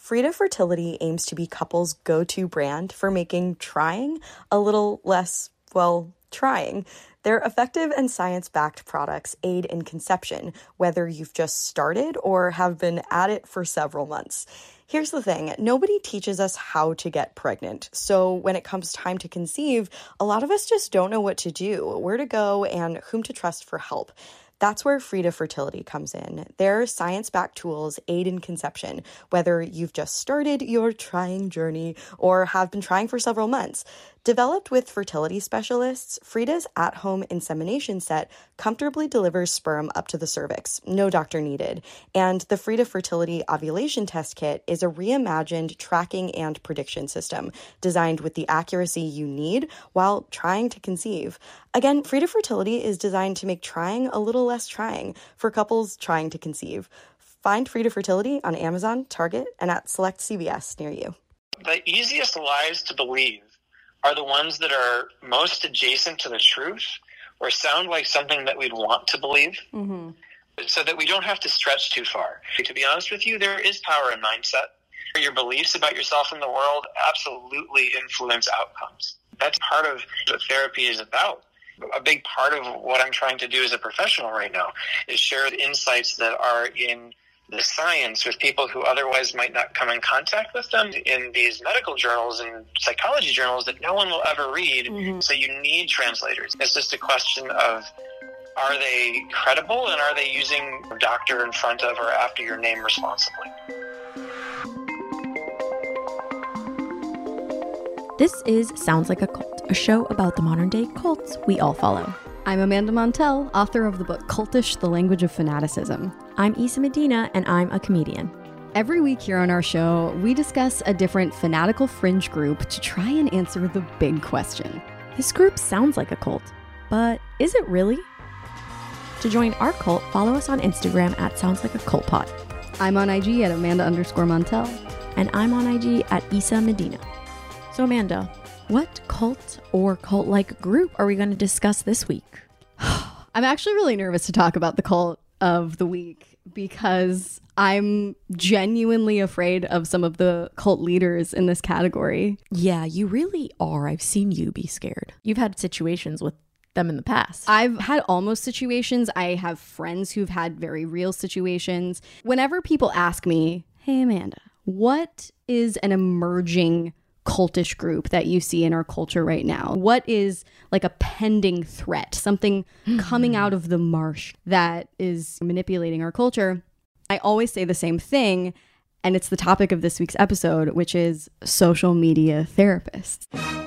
Frida Fertility aims to be couples' go-to brand for making trying a little less, well, trying. Their effective and science-backed products aid in conception, whether you've just started or have been at it for several months. Here's the thing, nobody teaches us how to get pregnant. So when it comes time to conceive, a lot of us just don't know what to do, where to go, and whom to trust for help. That's where Frida Fertility comes in. Their science-backed tools aid in conception, whether you've just started your trying journey or have been trying for several months. Developed with fertility specialists, Frida's at-home insemination set comfortably delivers sperm up to the cervix, no doctor needed. And the Frida Fertility Ovulation Test Kit is a reimagined tracking and prediction system designed with the accuracy you need while trying to conceive. Again, Frida Fertility is designed to make trying a little less trying for couples trying to conceive. Find Frida Fertility on Amazon, Target, and at select CVS near you. The easiest lies to believe are the ones that are most adjacent to the truth or sound like something that we'd want to believe, so that we don't have to stretch too far. To be honest with you, there is power in mindset. Your beliefs about yourself and the world absolutely influence outcomes. That's part of what therapy is about. A big part of what I'm trying to do as a professional right now is share the insights that are in the science with people who otherwise might not come in contact with them in these medical journals and psychology journals that no one will ever read. So you need translators. It's just a question of, are they credible and are they using doctor in front of or after your name responsibly? This is Sounds Like a Cult, a show about the modern-day cults we all follow. I'm Amanda Montell, author of the book Cultish, The Language of Fanaticism. I'm Isa Medina, and I'm a comedian. Every week here on our show, we discuss a different fanatical fringe group to try and answer the big question. This group sounds like a cult, but is it really? To join our cult, follow us on Instagram at Sounds Like a Cult Pod. I'm on IG at Amanda_Montell. And I'm on IG at Isa Medina. So Amanda, what cult or cult-like group are we going to discuss this week? I'm actually really nervous to talk about the cult of the week because I'm genuinely afraid of some of the cult leaders in this category. Yeah, you really are. I've seen you be scared. You've had situations with them in the past. I've had almost situations. I have friends who've had very real situations. Whenever people ask me, hey, Amanda, what is an emerging cultish group that you see in our culture right now? What is like a pending threat, something coming out of the marsh that is manipulating our culture? I always say the same thing, and it's the topic of this week's episode, which is social media therapists.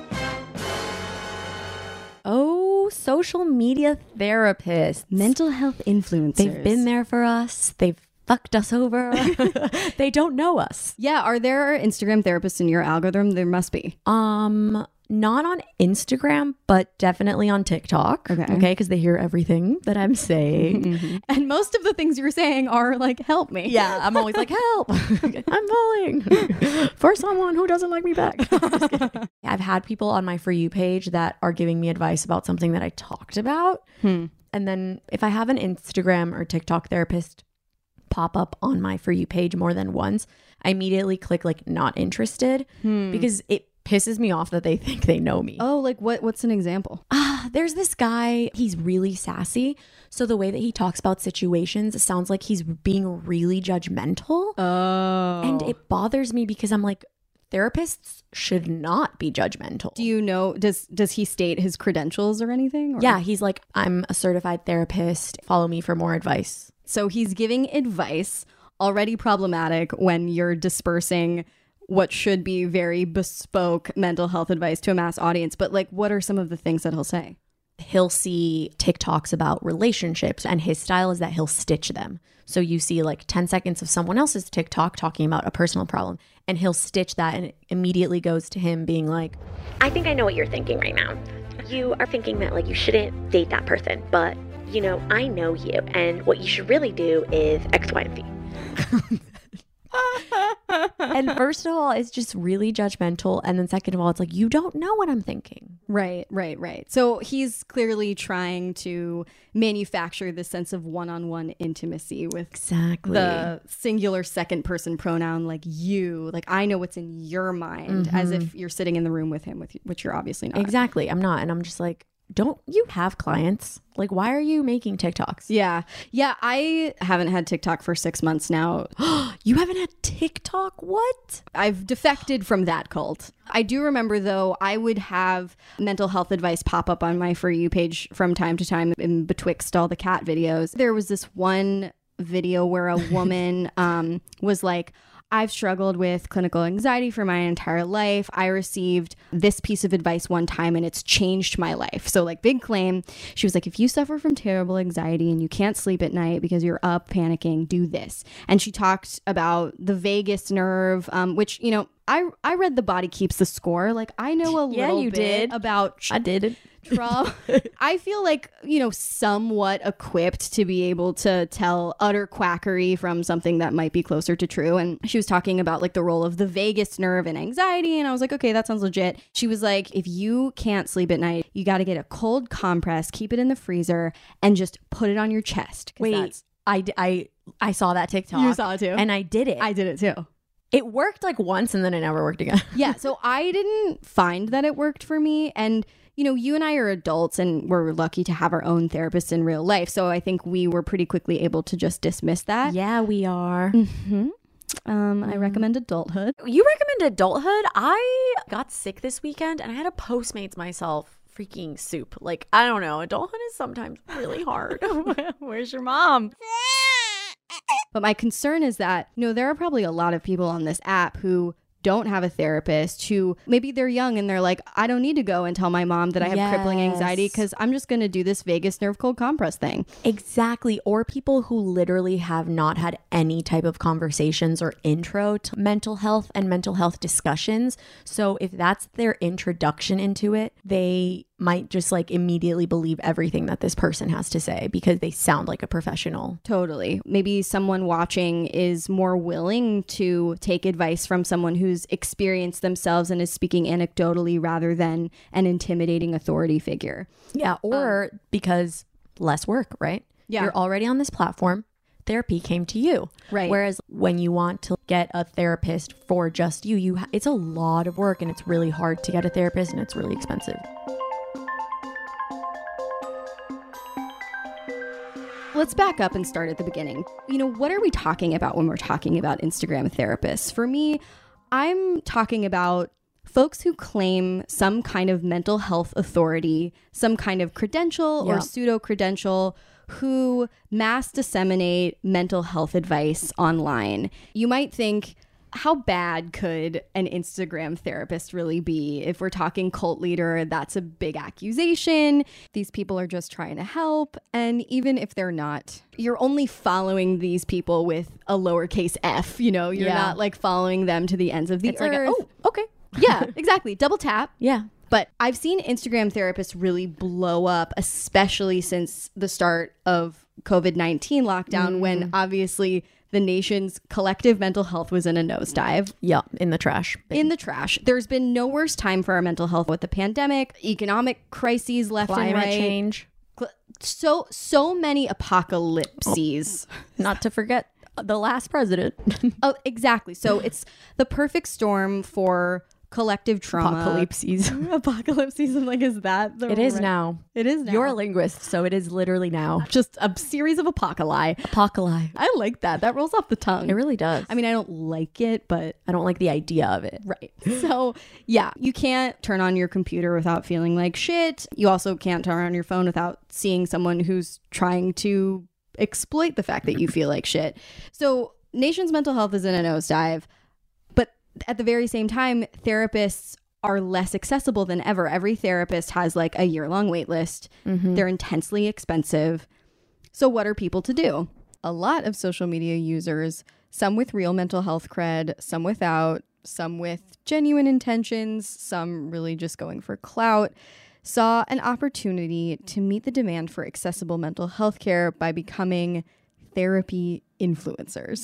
Oh, social media therapists. Mental health influencers. They've been there for us. They've fucked us over. They don't know us. Yeah, are there Instagram therapists in your algorithm? There must be. Not on Instagram, but definitely on TikTok. Okay, because they hear everything that I'm saying. And most of the things you're saying are like, help me. Yeah, I'm always like, help. I'm falling for someone who doesn't like me back. Just kidding. I've had people on my For You page that are giving me advice about something that I talked about. And then if I have an Instagram or TikTok therapist pop up on my For You page more than once, I immediately click like not interested because it pisses me off that they think they know me. Oh, like what's an example? There's this guy, he's really sassy. So the way that he talks about situations, it sounds like he's being really judgmental. Oh. And it bothers me because I'm like, therapists should not be judgmental. Do you know, does he state his credentials or anything? Or? Yeah, he's like, I'm a certified therapist. Follow me for more advice. So he's giving advice, already problematic when you're dispersing what should be very bespoke mental health advice to a mass audience. But like, what are some of the things that he'll say? He'll see TikToks about relationships, and his style is that he'll stitch them. So you see like 10 seconds of someone else's TikTok talking about a personal problem, and he'll stitch that, and it immediately goes to him being like, I think I know what you're thinking right now. You are thinking that like you shouldn't date that person, but you know, I know you, and what you should really do is X, Y, and Z. And first of all, it's just really judgmental. And then second of all, it's like, you don't know what I'm thinking. Right. So he's clearly trying to manufacture this sense of one-on-one intimacy with the singular second person pronoun, like you, like I know what's in your mind, as if you're sitting in the room with him, which you're obviously not. Exactly. I'm not. And I'm just like, don't you have clients? Like, why are you making TikToks? Yeah. I haven't had TikTok for 6 months now. You haven't had TikTok? What? I've defected from that cult. I do remember, though, I would have mental health advice pop up on my For You page from time to time in betwixt all the cat videos. There was this one video where a woman was like, I've struggled with clinical anxiety for my entire life. I received this piece of advice one time and it's changed my life. So like big claim. She was like, if you suffer from terrible anxiety and you can't sleep at night because you're up panicking, do this. And she talked about the vagus nerve, which, you know, I read The Body Keeps the Score. Like I know a little bit about I did trauma. I feel like, you know, somewhat equipped to be able to tell utter quackery from something that might be closer to true. And she was talking about like the role of the vagus nerve in anxiety. And I was like, okay, that sounds legit. She was like, if you can't sleep at night, you got to get a cold compress, keep it in the freezer, and just put it on your chest. Wait, I saw that TikTok. You saw it too? And I did it. I did it too. It worked like once and then it never worked again. Yeah. So I didn't find that it worked for me. And you know, you and I are adults and we're lucky to have our own therapists in real life. So I think we were pretty quickly able to just dismiss that. Yeah, we are. I recommend adulthood. You recommend adulthood? I got sick this weekend and I had a Postmates myself. Freaking soup. Like, I don't know. Adulthood is sometimes really hard. Where's your mom? But my concern is that, you know, there are probably a lot of people on this app who don't have a therapist, who maybe they're young and they're like, I don't need to go and tell my mom that I have crippling anxiety because I'm just going to do this vagus nerve cold compress thing. Exactly. Or people who literally have not had any type of conversations or intro to mental health and mental health discussions. So if that's their introduction into it, they might just like immediately believe everything that this person has to say because they sound like a professional. Totally. Maybe someone watching is more willing to take advice from someone who's experienced themselves and is speaking anecdotally rather than an intimidating authority figure. Yeah. Or because less work, right? Yeah. You're already on this platform. Therapy came to you. Right. Whereas when you want to get a therapist for just you, it's a lot of work and it's really hard to get a therapist and it's really expensive. Let's back up and start at the beginning. You know, what are we talking about when we're talking about Instagram therapists? For me, I'm talking about folks who claim some kind of mental health authority, some kind of credential or pseudo-credential, who mass disseminate mental health advice online. You might think, how bad could an Instagram therapist really be? If we're talking cult leader, that's a big accusation. These people are just trying to help. And even if they're not, you're only following these people with a lowercase f, you know, you're not like following them to the ends of the earth. Like oh, okay. Yeah, exactly. Double tap. Yeah. But I've seen Instagram therapists really blow up, especially since the start of COVID-19 lockdown, when obviously the nation's collective mental health was in a nosedive. Yeah, in the trash. In the trash. There's been no worse time for our mental health with the pandemic, economic crises left and right. Climate change. So many apocalypses. Not to forget the last president. Oh, exactly. So it's the perfect storm for collective trauma. Apocalypses. Apocalypses. I'm like, is that the It is now. It is now. You're a linguist, so it is literally now. Just a series of apocalypse. Apocalypse. I like that. That rolls off the tongue. It really does. I mean, I don't like it, but I don't like the idea of it. right. So yeah, you can't turn on your computer without feeling like shit. You also can't turn on your phone without seeing someone who's trying to exploit the fact that you feel like shit. So nation's mental health is in a nosedive. At the very same time, therapists are less accessible than ever. Every therapist has like a year-long wait list. They're intensely expensive. So what are people to do? A lot of social media users, some with real mental health cred, some without, some with genuine intentions, some really just going for clout, saw an opportunity to meet the demand for accessible mental health care by becoming therapy influencers.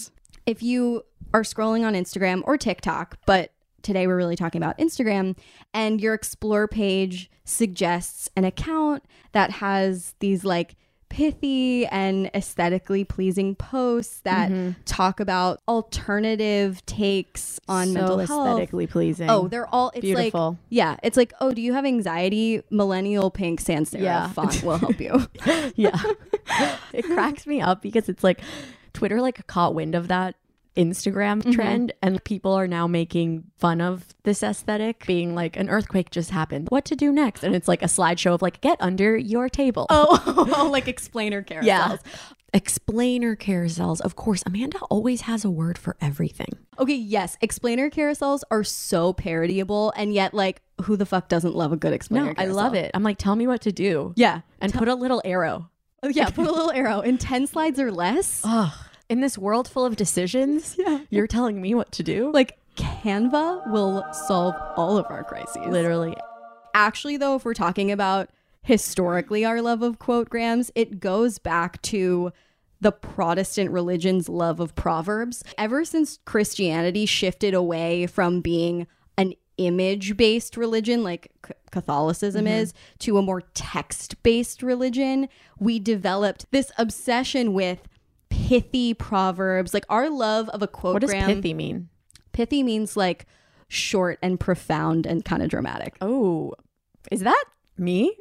if you are scrolling on Instagram or TikTok, but today we're really talking about Instagram, and your explore page suggests an account that has these like pithy and aesthetically pleasing posts that talk about alternative takes on mental health. Aesthetically pleasing. Oh, they're all, it's beautiful. Like, yeah, it's like, oh, do you have anxiety? Millennial pink sans serif font will help you. Yeah. It cracks me up because it's like Twitter like caught wind of that Instagram trend, and people are now making fun of this aesthetic, being like, an earthquake just happened, what to do next? And it's like a slideshow of like, get under your table. Oh, like explainer carousels. Yeah. Explainer carousels. Of course, Amanda always has a word for everything. Okay, yes. Explainer carousels are so parodyable, and yet like, who the fuck doesn't love a good explainer No, carousel? I love it. I'm like, tell me what to do. Yeah. And put a little arrow. Yeah, put a little arrow in 10 slides or less. Ugh. In this world full of decisions, you're telling me what to do? Like, Canva will solve all of our crises. Literally. Actually, though, if we're talking about historically our love of quotegrams, it goes back to the Protestant religion's love of proverbs. Ever since Christianity shifted away from being an image-based religion like Catholicism is, to a more text-based religion, we developed this obsession with pithy proverbs. Like, our love of a quotegram. What does pithy mean? Pithy means like short and profound and kind of dramatic. Oh, is that me?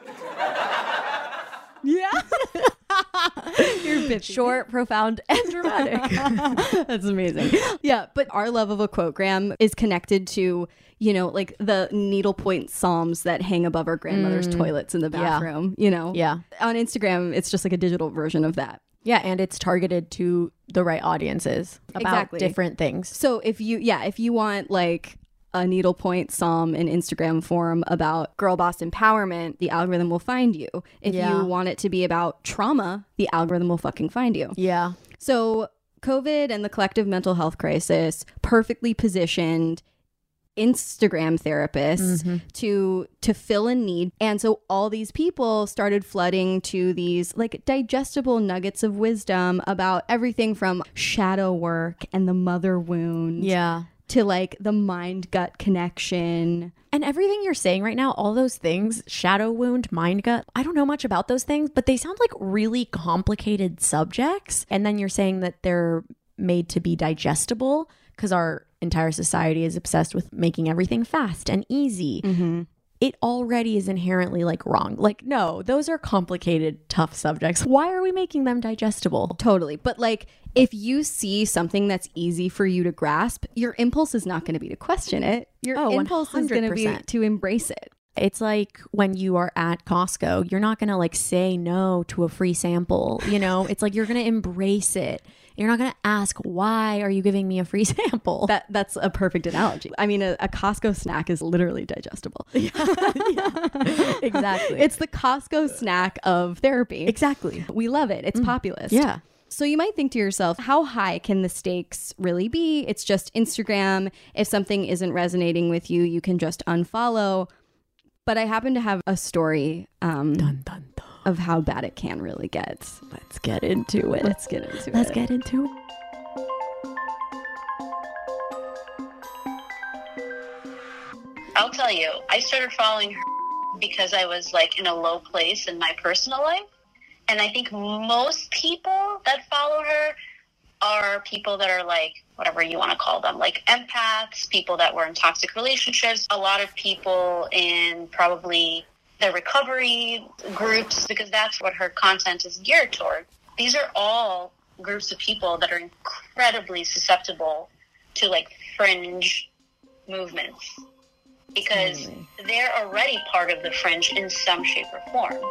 Yeah. You're pithy. Short, profound, and dramatic. That's amazing. Yeah, but our love of a quotegram is connected to, you know, like the needlepoint psalms that hang above our grandmother's toilets in the bathroom, you know? Yeah. On Instagram, it's just like a digital version of that. Yeah, and it's targeted to the right audiences about different things. So if you want like a needlepoint psalm in Instagram form about girl boss empowerment, the algorithm will find you. If you want it to be about trauma, the algorithm will fucking find you. Yeah. So COVID and the collective mental health crisis perfectly positioned Instagram therapists to fill a need. And so all these people started flooding to these like digestible nuggets of wisdom about everything from shadow work and the mother wound to like the mind gut connection. And everything you're saying right now, all those things, shadow wound, mind gut, I don't know much about those things, but they sound like really complicated subjects. And then you're saying that they're made to be digestible because our entire society is obsessed with making everything fast and easy. It already is inherently like wrong. Like, no, those are complicated, tough subjects. Why are we making them digestible? Totally. But like, if you see something that's easy for you to grasp, your impulse is not going to be to question it. Your impulse is going to be to embrace it. It's like when you are at Costco, you're not going to like say no to a free sample. You know, it's like you're going to embrace it. You're not going to ask, why are you giving me a free sample? That's a perfect analogy. I mean, a Costco snack is literally digestible. Yeah, exactly. It's the Costco snack of therapy. Exactly. We love it. It's populist. Yeah. So you might think to yourself, how high can the stakes really be? It's just Instagram. If something isn't resonating with you, you can just unfollow. But I happen to have a story Dun, dun, dun. of how bad it can really get. Let's get into it. Let's get into it. I'll tell you, I started following her because I was like in a low place in my personal life. And I think most people that follow her are people that are like, whatever you want to call them, like empaths, people that were in toxic relationships, a lot of people in probably the recovery groups, because that's what her content is geared toward. These are all groups of people that are incredibly susceptible to like fringe movements because they're already part of the fringe in some shape or form.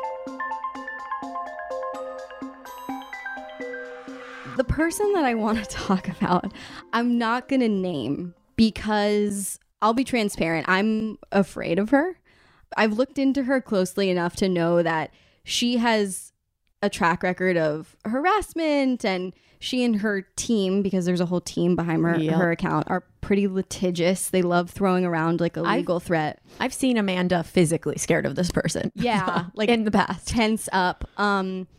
The person that I want to talk about, I'm not going to name because I'll be transparent. I'm afraid of her. I've looked into her closely enough to know that she has a track record of harassment, and she and her team, because there's a whole team behind her account, are pretty litigious. They love throwing around like a legal threat. I've seen Amanda physically scared of this person. Yeah. Like in the past. Tense up.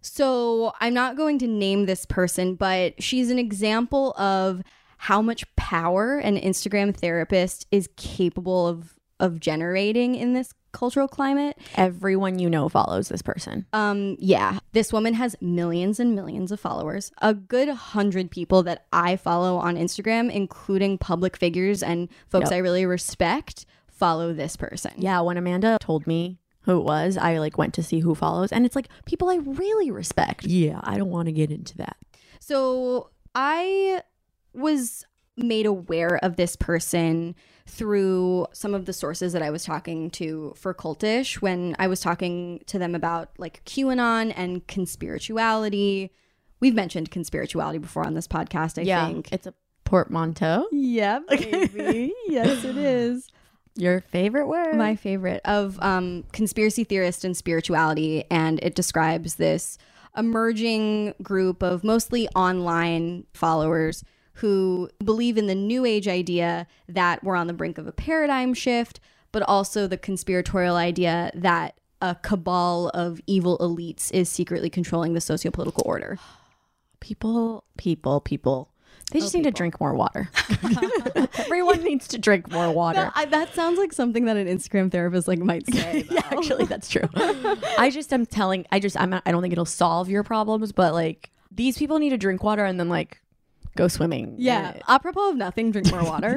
So I'm not going to name this person, but she's an example of how much power an Instagram therapist is capable of generating in this cultural climate. Everyone you know follows this person. Yeah, this woman has millions and millions of followers. A good 100 people that I follow on Instagram, including public figures and folks I really respect, follow this person. Yeah, when Amanda told me who it was, I like went to see who follows, and it's like people I really respect. Yeah, I don't want to get into that. So I was made aware of this person through some of the sources that I was talking to for Cultish when I was talking to them about like QAnon and conspirituality. We've mentioned conspirituality before on this podcast, I think. It's a portmanteau. Yeah, baby. Yes, it is. Your favorite word? My favorite of conspiracy theorist and spirituality. And it describes this emerging group of mostly online followers who believe in the new age idea that we're on the brink of a paradigm shift, but also the conspiratorial idea that a cabal of evil elites is secretly controlling the socio-political order. People. They just need to drink more water. Everyone needs to drink more water. That sounds like something that an Instagram therapist like might say. Yeah, actually, that's true. I don't think it'll solve your problems, but like these people need to drink water and then like go swimming. Yeah. Apropos of nothing, drink more water.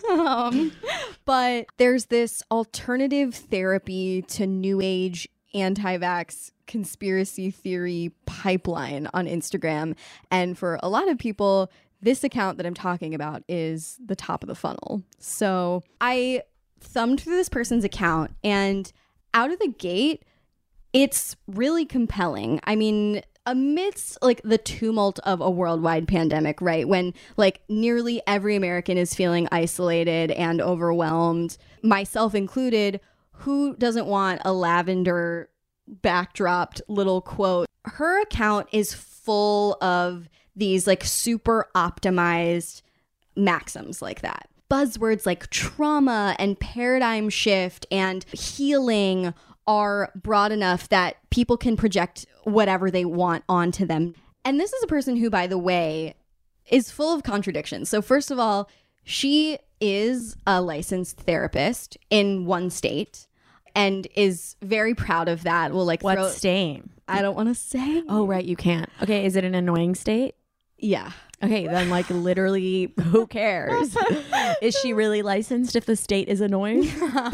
But there's this alternative therapy to new age anti-vax conspiracy theory pipeline on Instagram. And for a lot of people, this account that I'm talking about is the top of the funnel. So I thumbed through this person's account, and out of the gate, it's really compelling. I mean, amidst like the tumult of a worldwide pandemic, right? When like nearly every American is feeling isolated and overwhelmed, myself included, who doesn't want a lavender backdropped little quote? Her account is full of these like super optimized maxims like that. Buzzwords like trauma and paradigm shift and healing are broad enough that people can project whatever they want onto them. And this is a person who, by the way, is full of contradictions. So first of all, she is a licensed therapist in one state and is very proud of that. Well, like what state? I don't want to say. Oh, right. You can't. Okay. Is it an annoying state? Yeah. Okay. Then like literally who cares? Is she really licensed if the state is annoying?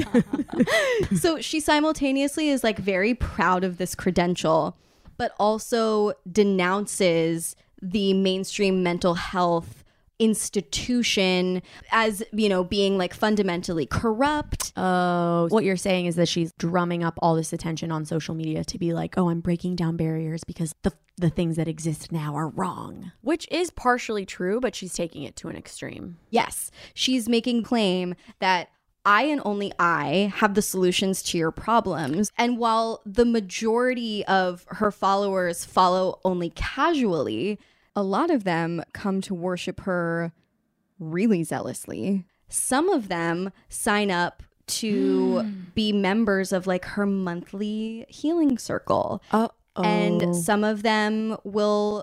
So she simultaneously is like very proud of this credential, but also denounces the mainstream mental health institution as, you know, being like fundamentally corrupt. Oh, what you're saying is that she's drumming up all this attention on social media to be like, oh, I'm breaking down barriers because the things that exist now are wrong. Which is partially true, but she's taking it to an extreme. Yes. She's making claim that I and only I have the solutions to your problems. And while the majority of her followers follow only casually, a lot of them come to worship her really zealously. Some of them sign up to be members of like her monthly healing circle. And some of them will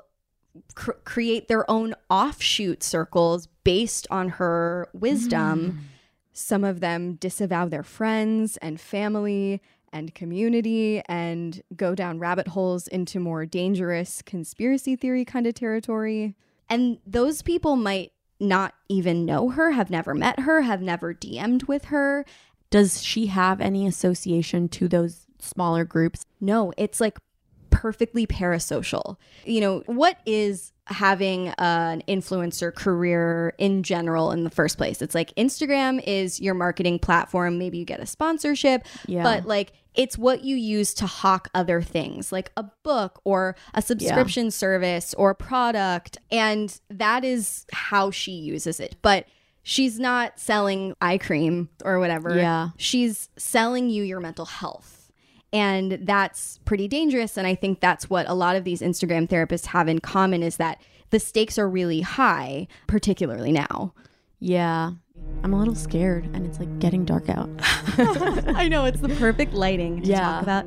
create their own offshoot circles based on her wisdom. Some of them disavow their friends and family and community and go down rabbit holes into more dangerous conspiracy theory kind of territory. And those people might not even know her, have never met her, have never DM'd with her. Does she have any association to those smaller groups? No, it's like perfectly parasocial. You know, what is having an influencer career in general in the first place? It's like Instagram is your marketing platform. Maybe you get a sponsorship, but like it's what you use to hawk other things like a book or a subscription service or a product. And that is how she uses it. But she's not selling eye cream or whatever. Yeah. She's selling you your mental health. And that's pretty dangerous. And I think that's what a lot of these Instagram therapists have in common is that the stakes are really high, particularly now. Yeah. I'm a little scared and it's like getting dark out. I know, it's the perfect lighting to talk about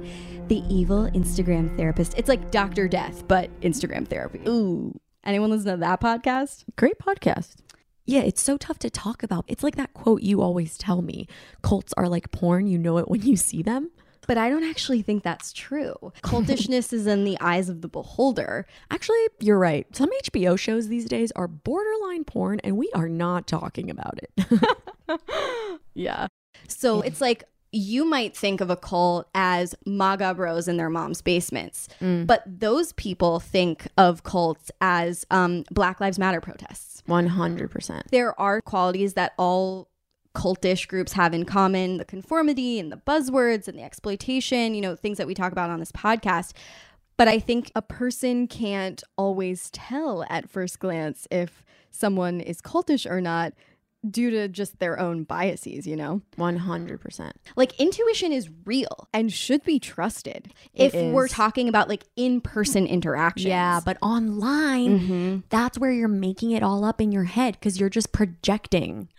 The Evil Instagram Therapist. It's like Dr. Death, but Instagram therapy. Ooh. Anyone listen to that podcast? Great podcast. Yeah, it's so tough to talk about. It's like that quote you always tell me. Cults are like porn. You know it when you see them. But I don't actually think that's true. Cultishness is in the eyes of the beholder. Actually, you're right. Some HBO shows these days are borderline porn, and we are not talking about it. Yeah. So it's like, you might think of a cult as MAGA bros in their mom's basements, but those people think of cults as Black Lives Matter protests. 100%. There are qualities that all cultish groups have in common: the conformity and the buzzwords and the exploitation, you know, things that we talk about on this podcast. But I think a person can't always tell at first glance if someone is cultish or not, due to just their own biases, you know? 100%. Like, intuition is real and should be trusted if we're talking about like in-person interactions. Yeah, but online, that's where you're making it all up in your head because you're just projecting.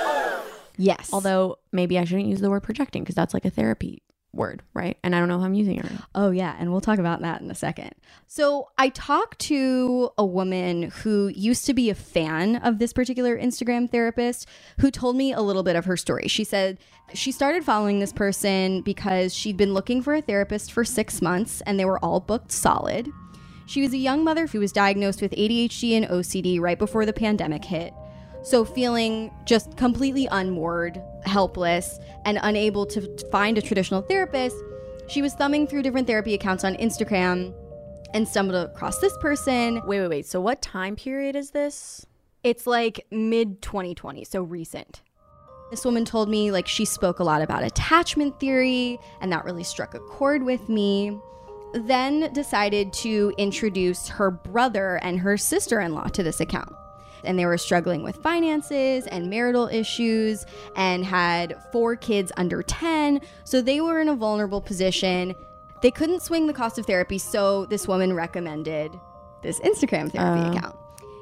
Yes. Although maybe I shouldn't use the word projecting because that's like a therapy word, right? And I don't know if I'm using it right. Oh, yeah. And we'll talk about that in a second. So I talked to a woman who used to be a fan of this particular Instagram therapist who told me a little bit of her story. She said she started following this person because she'd been looking for a therapist for 6 months and they were all booked solid. She was a young mother who was diagnosed with ADHD and OCD right before the pandemic hit. So feeling just completely unmoored, helpless, and unable to find a traditional therapist, she was thumbing through different therapy accounts on Instagram and stumbled across this person. Wait. So what time period is this? It's like mid-2020, so recent. This woman told me like she spoke a lot about attachment theory, and that really struck a chord with me. Then decided to introduce her brother and her sister-in-law to this account. And they were struggling with finances and marital issues and had 4 kids under 10. So they were in a vulnerable position. They couldn't swing the cost of therapy. So this woman recommended this Instagram therapy account.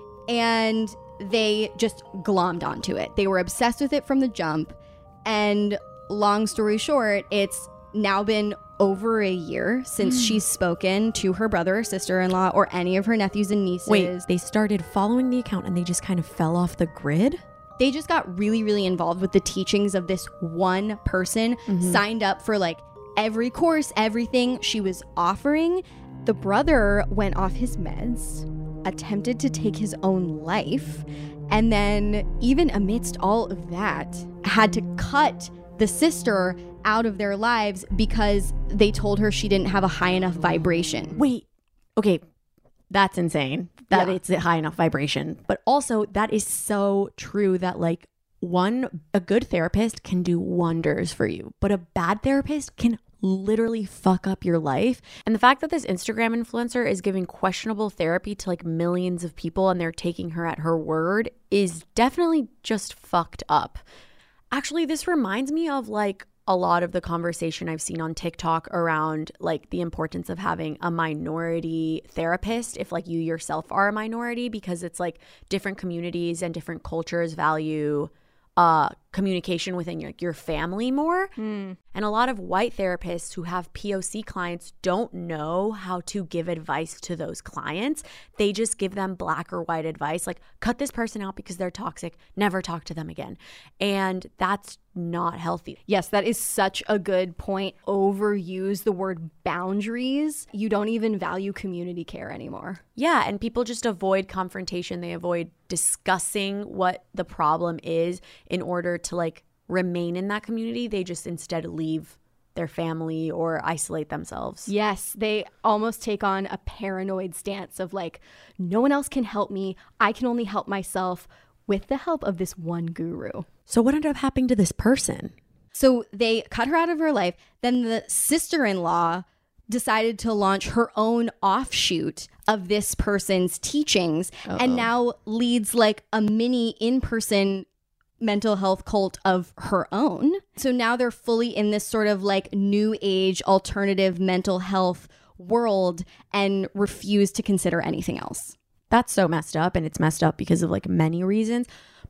And they just glommed onto it. They were obsessed with it from the jump. And long story short, it's now been over a year since she's spoken to her brother or sister-in-law or any of her nephews and nieces. Wait, they started following the account and they just kind of fell off the grid? They just got really, really involved with the teachings of this one person, signed up for like every course, everything she was offering. The brother went off his meds, attempted to take his own life, and then even amidst all of that, had to cut the sister out of their lives because they told her she didn't have a high enough vibration. Wait, okay, that's insane that it's a high enough vibration. But also that is so true that like a good therapist can do wonders for you, but a bad therapist can literally fuck up your life. And the fact that this Instagram influencer is giving questionable therapy to like millions of people and they're taking her at her word is definitely just fucked up. Actually, this reminds me of like a lot of the conversation I've seen on TikTok around like the importance of having a minority therapist if like you yourself are a minority, because it's like different communities and different cultures value communication within your family more. And a lot of white therapists who have POC clients don't know how to give advice to those clients. They just give them black or white advice, like cut this person out because they're toxic, never talk to them again. And that's not healthy. Yes, that is such a good point. Overuse the word boundaries. You don't even value community care anymore. Yeah, and people just avoid confrontation. They avoid discussing what the problem is in order to like remain in that community. They just instead leave their family or isolate themselves. Yes, they almost take on a paranoid stance of like, no one else can help me. I can only help myself with the help of this one guru. So what ended up happening to this person? So they cut her out of her life. Then the sister-in-law decided to launch her own offshoot of this person's teachings and now leads like a mini in-person mental health cult of her own. So now they're fully in this sort of like new age alternative mental health world and refuse to consider anything else. That's so messed up, and it's messed up because of like many reasons.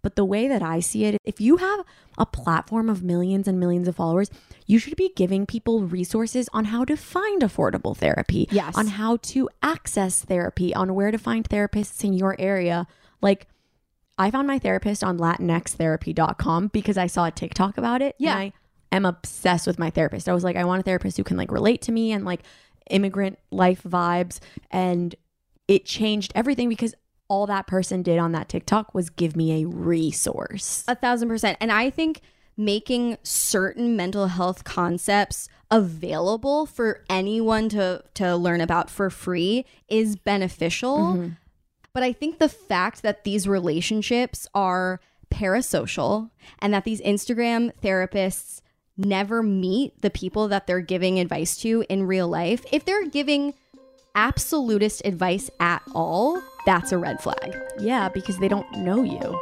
But the way that I see it, if you have a platform of millions and millions of followers, you should be giving people resources on how to find affordable therapy, Yes. on how to access therapy, on where to find therapists in your area. Like, I found my therapist on latinxtherapy.com because I saw a TikTok about it. Yeah. And I am obsessed with my therapist. I was like, I want a therapist who can like relate to me and like immigrant life vibes. And it changed everything because all that person did on that TikTok was give me a resource. 1,000%. And I think making certain mental health concepts available for anyone to learn about for free is beneficial. But I think the fact that these relationships are parasocial and that these Instagram therapists never meet the people that they're giving advice to in real life, if they're giving absolutist advice at all, that's a red flag. Yeah, because they don't know you.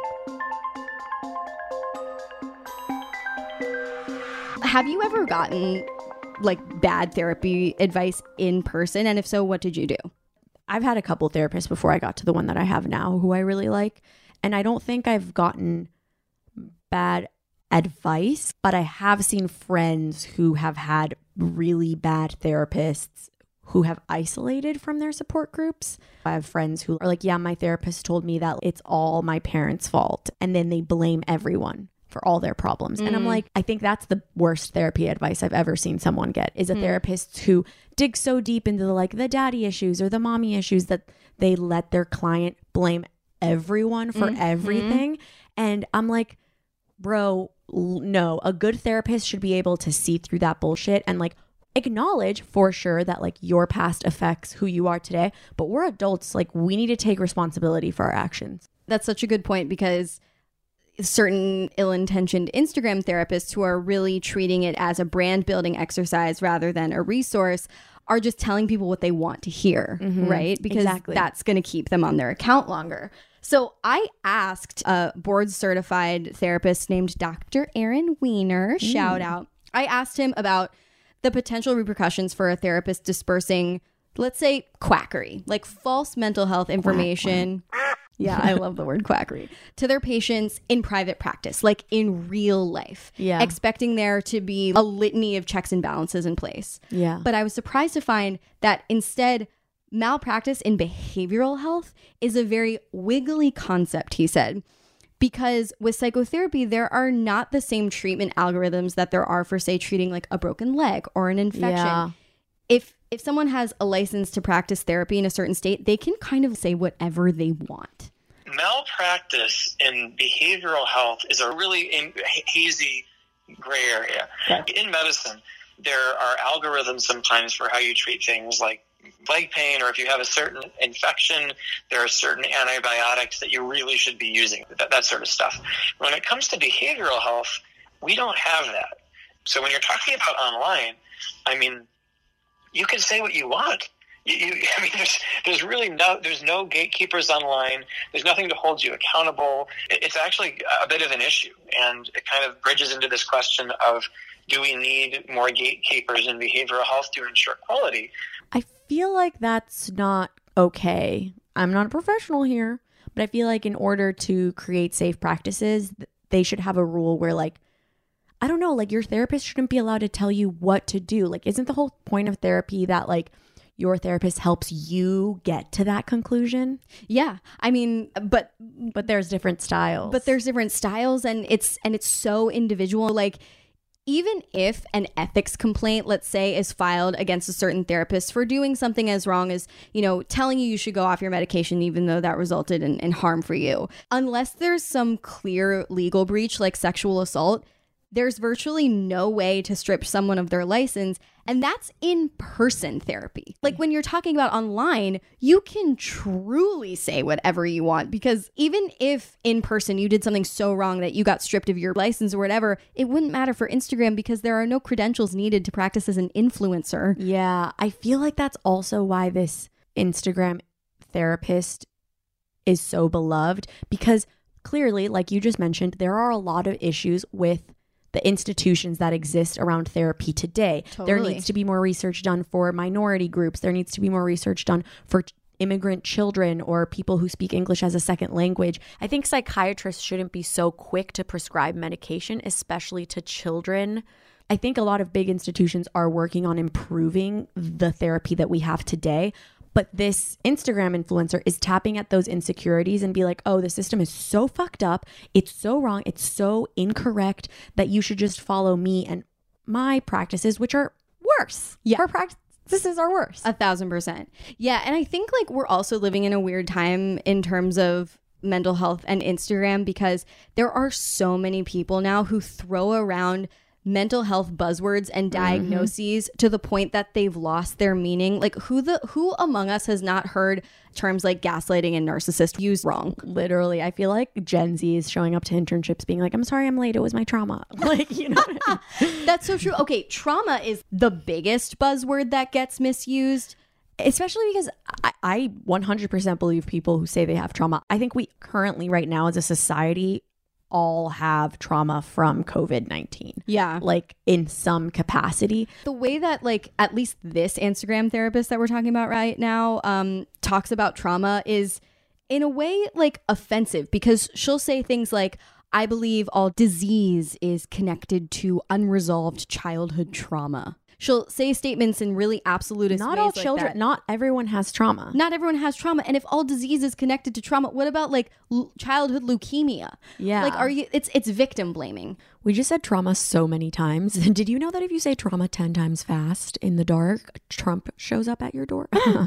Have you ever gotten like bad therapy advice in person? And if so, what did you do? I've had a couple therapists before I got to the one that I have now who I really like. And I don't think I've gotten bad advice, but I have seen friends who have had really bad therapists who have isolated from their support groups. I have friends who are like, yeah, my therapist told me that it's all my parents' fault. And then they blame everyone for all their problems. And I'm like, I think that's the worst therapy advice I've ever seen someone get, is a therapist who digs so deep into the daddy issues or the mommy issues that they let their client blame everyone for everything. And I'm like, bro, no, a good therapist should be able to see through that bullshit and like acknowledge for sure that like your past affects who you are today, but we're adults, like we need to take responsibility for our actions. That's such a good point, because certain ill-intentioned Instagram therapists who are really treating it as a brand building exercise rather than a resource are just telling people what they want to hear, right? Because that's going to keep them on their account longer. So I asked a board certified therapist named Dr. Aaron Weiner, shout out. I asked him about the potential repercussions for a therapist dispersing, let's say, quackery, like false mental health information. Yeah, I love the word quackery. To their patients in private practice, like in real life. Yeah. Expecting there to be a litany of checks and balances in place. Yeah. But I was surprised to find that instead, malpractice in behavioral health is a very wiggly concept, he said. Because with psychotherapy, there are not the same treatment algorithms that there are for, say, treating like a broken leg or an infection. Yeah. If someone has a license to practice therapy in a certain state, they can kind of say whatever they want. Malpractice in behavioral health is a really hazy gray area. Okay. In medicine, there are algorithms sometimes for how you treat things like leg pain, or if you have a certain infection, there are certain antibiotics that you really should be using, that sort of stuff. When it comes to behavioral health, we don't have that. So when you're talking about online, I mean, you can say what you want. I mean, there's really there's no gatekeepers online. There's nothing to hold you accountable. It's actually a bit of an issue, and it kind of bridges into this question of, do we need more gatekeepers in behavioral health to ensure quality? I feel like that's not okay. I'm not a professional here, but I feel like in order to create safe practices, they should have a rule where, like, I don't know, like your therapist shouldn't be allowed to tell you what to do. Like, isn't the whole point of therapy that like your therapist helps you get to that conclusion? Yeah. I mean, but there's different styles. But there's different styles, and it's so individual. Like, even if an ethics complaint, let's say, is filed against a certain therapist for doing something as wrong as, telling you should go off your medication, even though that resulted in harm for you, unless there's some clear legal breach like sexual assault, there's virtually no way to strip someone of their license. And that's in-person therapy. Like when you're talking about online, you can truly say whatever you want, because even if in person you did something so wrong that you got stripped of your license or whatever, it wouldn't matter for Instagram because there are no credentials needed to practice as an influencer. Yeah, I feel like that's also why this Instagram therapist is so beloved, because clearly, like you just mentioned, there are a lot of issues with the institutions that exist around therapy today. Totally. There needs to be more research done for minority groups. There needs to be more research done for immigrant children or people who speak English as a second language. I think psychiatrists shouldn't be so quick to prescribe medication, especially to children. I think a lot of big institutions are working on improving the therapy that we have today. But this Instagram influencer is tapping at those insecurities and be like, oh, the system is so fucked up. It's so wrong. It's so incorrect that you should just follow me and my practices, which are worse. Yeah. Her practices are worse. 1,000%. Yeah. And I think like we're also living in a weird time in terms of mental health and Instagram, because there are so many people now who throw around mental health buzzwords and diagnoses to the point that they've lost their meaning. Like who among us has not heard terms like gaslighting and narcissist used wrong? Literally, I feel like Gen Z is showing up to internships being like, I'm sorry I'm late, it was my trauma. Like, you know what I mean? That's so true. Okay, trauma is the biggest buzzword that gets misused. Especially because I 100% believe people who say they have trauma. I think we currently right now as a society all have trauma from COVID-19. Yeah. Like in some capacity. The way that like at least this Instagram therapist that we're talking about right now talks about trauma is in a way like offensive, because she'll say things like, I believe all disease is connected to unresolved childhood trauma. She'll say statements in really absolutist Not ways all like children, that. not everyone has trauma. Not everyone has trauma. And if all disease is connected to trauma, what about like childhood leukemia? Yeah. Like, are you, it's victim blaming. We just said trauma so many times. Did you know that if you say trauma 10 times fast in the dark, Trump shows up at your door?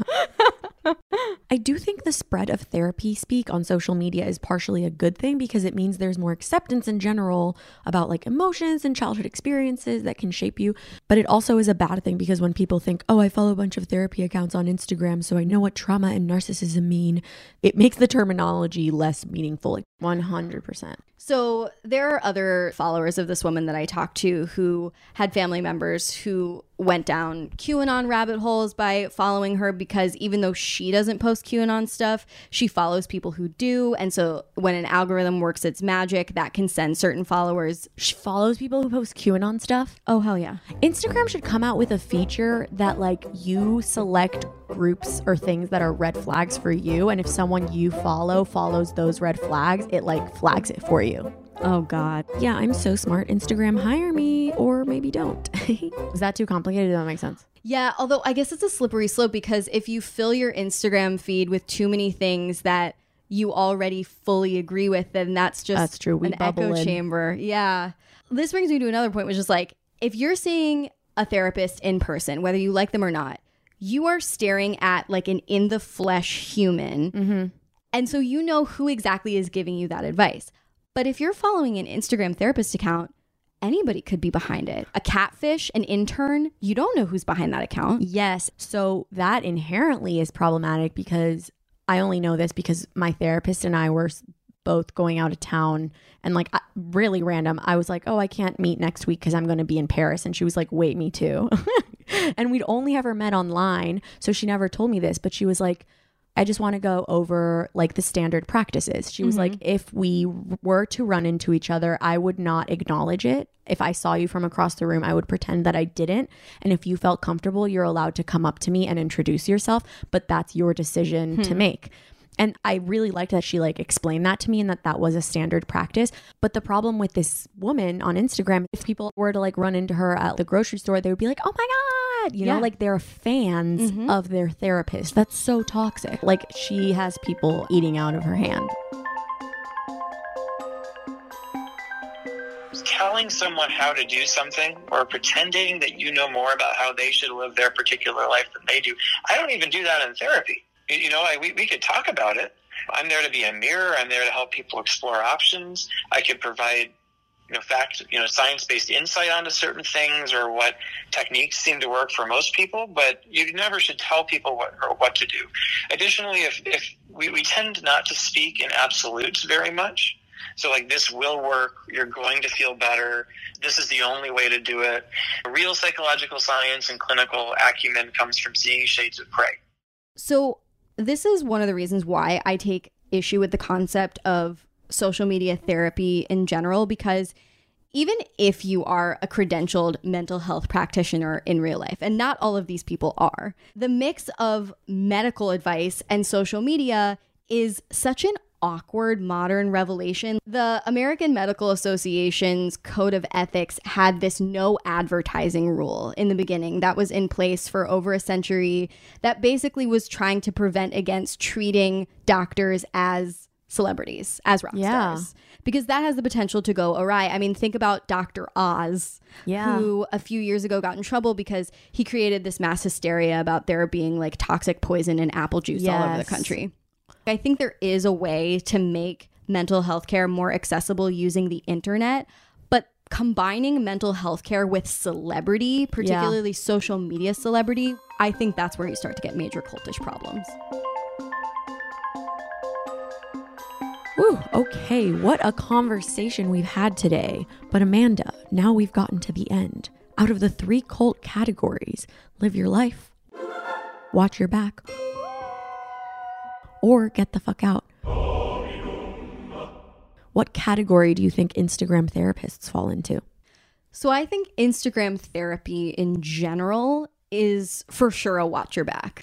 I do think the spread of therapy speak on social media is partially a good thing, because it means there's more acceptance in general about like emotions and childhood experiences that can shape you. But it also is a bad thing, because when people think, oh, I follow a bunch of therapy accounts on Instagram, so I know what trauma and narcissism mean, it makes the terminology less meaningful. Like 100%. So there are other followers of this woman that I talked to who had family members who went down QAnon rabbit holes by following her, because even though she doesn't post QAnon stuff, she follows people who do. And so when an algorithm works its magic, that can send certain followers. She follows people who post QAnon stuff. Oh, hell yeah. Instagram should come out with a feature that like you select groups or things that are red flags for you. And if someone you follow follows those red flags, it like flags it for you. Oh, God. Yeah, I'm so smart. Instagram, hire me, or maybe don't. Is that too complicated? Does that make sense? Yeah, although I guess it's a slippery slope, because if you fill your Instagram feed with too many things that you already fully agree with, then that's true. We an bubble echo in. chamber. Yeah. This brings me to another point, which is like, if you're seeing a therapist in person, whether you like them or not, you are staring at like an in the flesh human. Mm-hmm. And so you know who exactly is giving you that advice. But if you're following an Instagram therapist account, anybody could be behind it. A catfish, an intern, you don't know who's behind that account. Yes. So that inherently is problematic, because I only know this because my therapist and I were both going out of town, and like really random. I was like, oh, I can't meet next week because I'm going to be in Paris. And she was like, wait, me too. And we'd only ever met online. So she never told me this, but she was like, I just want to go over like the standard practices. She was like, if we were to run into each other, I would not acknowledge it. If I saw you from across the room, I would pretend that I didn't. And if you felt comfortable, you're allowed to come up to me and introduce yourself, but that's your decision to make. And I really liked that she like explained that to me, and that was a standard practice. But the problem with this woman on Instagram, if people were to like run into her at the grocery store, they would be like, oh my God, you know, like they're fans of their therapist. That's so toxic. Like she has people eating out of her hand. Telling someone how to do something or pretending that you know more about how they should live their particular life than they do. I don't even do that in therapy. You know, we could talk about it. I'm there to be a mirror. I'm there to help people explore options. I could provide, science-based insight onto certain things or what techniques seem to work for most people, but you never should tell people what to do. Additionally, if we tend not to speak in absolutes very much. So like, this will work, you're going to feel better, this is the only way to do it. Real psychological science and clinical acumen comes from seeing shades of gray. So this is one of the reasons why I take issue with the concept of social media therapy in general, because even if you are a credentialed mental health practitioner in real life, and not all of these people are, the mix of medical advice and social media is such an awkward modern revelation. The American Medical Association's Code of Ethics had this no advertising rule in the beginning that was in place for over a century that basically was trying to prevent against treating doctors as celebrities, as rock stars, because that has the potential to go awry. I mean, think about Dr. Oz, who a few years ago got in trouble because he created this mass hysteria about there being like toxic poison in apple juice all over the country. I think there is a way to make mental health care more accessible using the internet, but combining mental health care with celebrity, particularly social media celebrity, I think that's where you start to get major cultish problems. Ooh, okay, what a conversation we've had today. But Amanda, now we've gotten to the end. Out of the 3 cult categories, live your life, watch your back, or get the fuck out. What category do you think Instagram therapists fall into? So I think Instagram therapy in general is for sure a watch your back.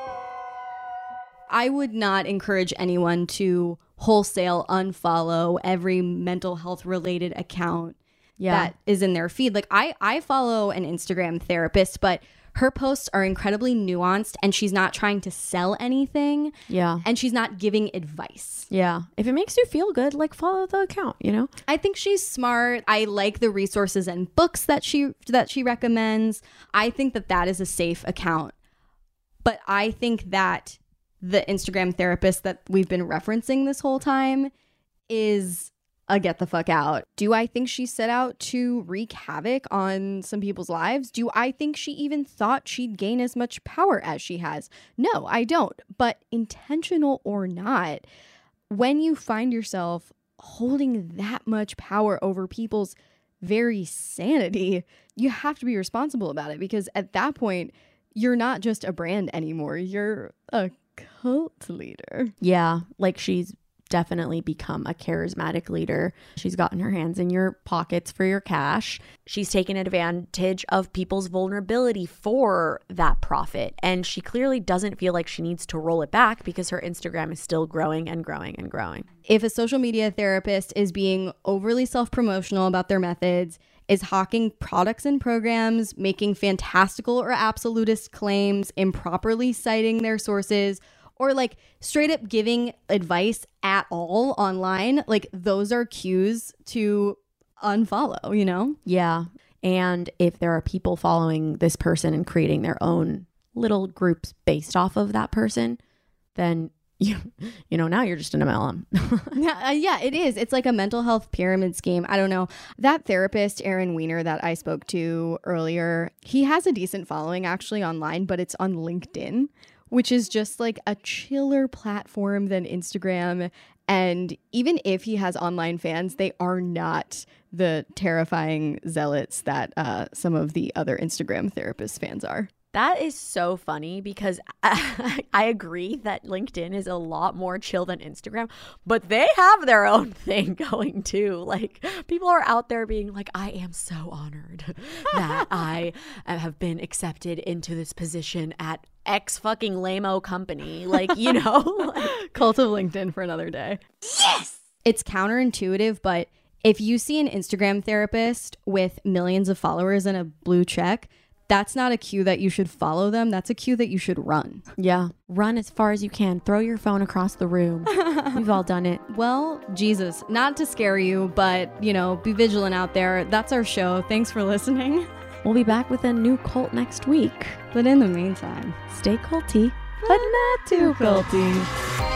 I would not encourage anyone to wholesale unfollow every mental health related account that is in their feed. Like I follow an Instagram therapist, but her posts are incredibly nuanced and she's not trying to sell anything. Yeah. And she's not giving advice. Yeah. If it makes you feel good, like follow the account, you know? I think she's smart. I like the resources and books that she recommends. I think that is a safe account. But I think that the Instagram therapist that we've been referencing this whole time is a get the fuck out. Do I think she set out to wreak havoc on some people's lives? Do I think she even thought she'd gain as much power as she has? No, I don't. But intentional or not, when you find yourself holding that much power over people's very sanity, you have to be responsible about it, because at that point, you're not just a brand anymore. You're a cult leader. Yeah, like she's definitely become a charismatic leader. She's gotten her hands in your pockets for your cash. She's taken advantage of people's vulnerability for that profit. And she clearly doesn't feel like she needs to roll it back because her Instagram is still growing and growing and growing. If a social media therapist is being overly self-promotional about their methods, is hawking products and programs, making fantastical or absolutist claims, improperly citing their sources, or like straight up giving advice at all online, like those are cues to unfollow, you know? Yeah. And if there are people following this person and creating their own little groups based off of that person, then you know, now you're just an MLM. Yeah, it is. It's like a mental health pyramid scheme. I don't know. That therapist, Aaron Weiner, that I spoke to earlier, he has a decent following actually online, but it's on LinkedIn, which is just like a chiller platform than Instagram. And even if he has online fans, they are not the terrifying zealots that some of the other Instagram therapist fans are. That is so funny because I agree that LinkedIn is a lot more chill than Instagram, but they have their own thing going too. Like people are out there being like, I am so honored that I have been accepted into this position at X fucking lame-o company. Like, you know, cult of LinkedIn for another day. Yes! It's counterintuitive, but if you see an Instagram therapist with millions of followers and a blue check, that's not a cue that you should follow them. That's a cue that you should run. Yeah. Run as far as you can. Throw your phone across the room. We've all done it. Well, Jesus, not to scare you, but, you know, be vigilant out there. That's our show. Thanks for listening. We'll be back with a new cult next week. But in the meantime, stay culty, but not too culty.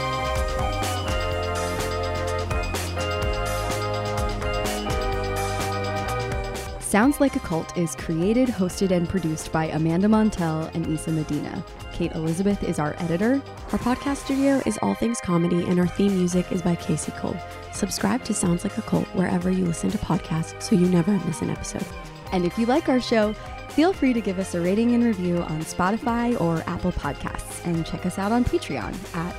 Sounds Like a Cult is created, hosted, and produced by Amanda Montel and Isa Medina. Kate Elizabeth is our editor. Our podcast studio is All Things Comedy, and our theme music is by Casey Cole. Subscribe to Sounds Like a Cult wherever you listen to podcasts so you never miss an episode. And if you like our show, feel free to give us a rating and review on Spotify or Apple Podcasts, and check us out on Patreon at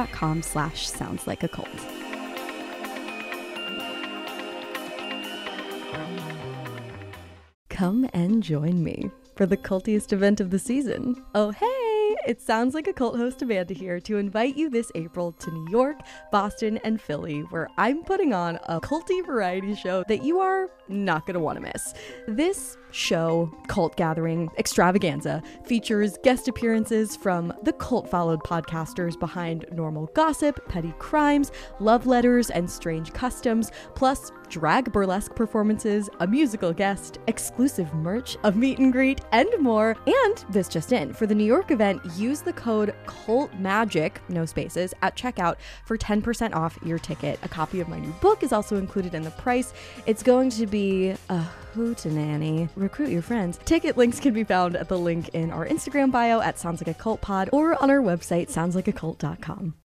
patreon.com/soundslikeacult. Come and join me for the cultiest event of the season. Oh, hey! It sounds like a cult host Amanda here to invite you this April to New York, Boston, and Philly, where I'm putting on a culty variety show that you are not going to want to miss. This show, Cult Gathering Extravaganza, features guest appearances from the cult-followed podcasters behind Normal Gossip, Petty Crimes, Love Letters, and Strange Customs, plus drag burlesque performances, a musical guest, exclusive merch, a meet and greet, and more. And this just in, for the New York event, use the code CULTMAGIC, no spaces, at checkout for 10% off your ticket. A copy of my new book is also included in the price. It's going to be a hootenanny. Recruit your friends. Ticket links can be found at the link in our Instagram bio at Sounds Like a Cult Pod or on our website, soundslikeacult.com.